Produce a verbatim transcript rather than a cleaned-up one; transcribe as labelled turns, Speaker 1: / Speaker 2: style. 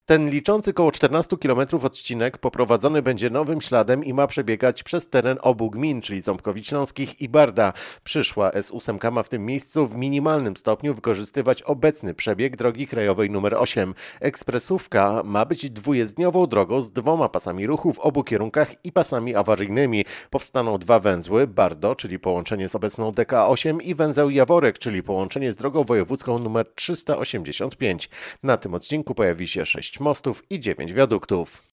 Speaker 1: Ten liczący koło czternastu kilometrów odcinek poprowadzony będzie nowym śladem i ma przebiegać przez teren obu gmin, czyli Ząbkowic Śląskich i Barda. Przyszła S osiem ma w tym miejscu w minimalnym stopniu wykorzystywać obecny przebieg drogi krajowej numer osiem. Ekspresówka ma być dwujezdniową drogą z dwoma pasami ruchu w obu kierunkach i pasami awaryjnymi. Powstaną dwa węzły, Bardo, czyli połączenie z obecną D K osiem i węzeł Jaworek, czyli połączenie z drogą wojewódzką numer trzysta osiemdziesiąt pięć. Na tym odcinku pojawi się sześć mostów i dziewięć wiaduktów.